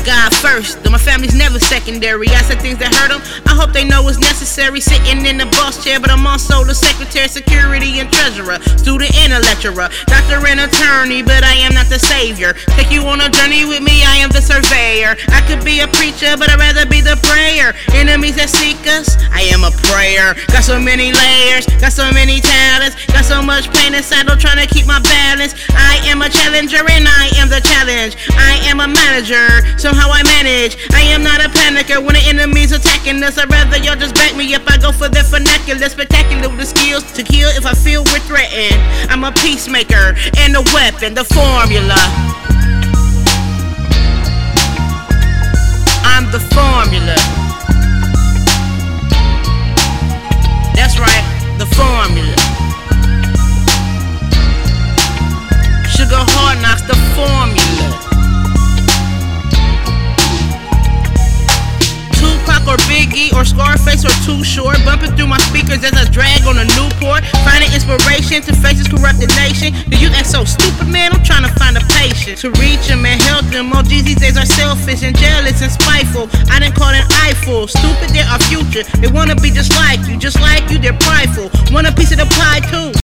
God first, though my family's never secondary. I said things that hurt them, I hope they know it's necessary. Sitting in the boss chair, but I'm also the secretary, security, and treasurer, student and a lecturer, doctor and attorney, but I am not the savior. Take you on a journey with me, I am the surveyor. I could be a preacher, but I'd rather be the prayer. Enemies that seek us, I am a prayer. Got so many layers, got so many talents, got so much pain inside, I'm trying to keep my balance. I am a challenger and I am the challenge. I am a manager, somehow I manage. I am not a panicker when the enemy's attacking us. I'd rather y'all just back me up. I go for the vernacular, spectacular with the skills to kill if I feel we're threatened. I'm a peacemaker and a weapon, the formula. I'm the formula. That's right, the formula. Sugar Hard Knocks, the formula. Tupac or Biggie or Scarface or Too Short, bumping through my speakers as I drag on a Newport, finding inspiration to face this corrupted nation. Do you act so stupid, man? I'm trying to find a patient to reach them and help them. OGs these days are selfish and jealous and spiteful. I didn't call them eyeful. Stupid, they're our future. They wanna be just like you, they're prideful. Want a piece of the pie too.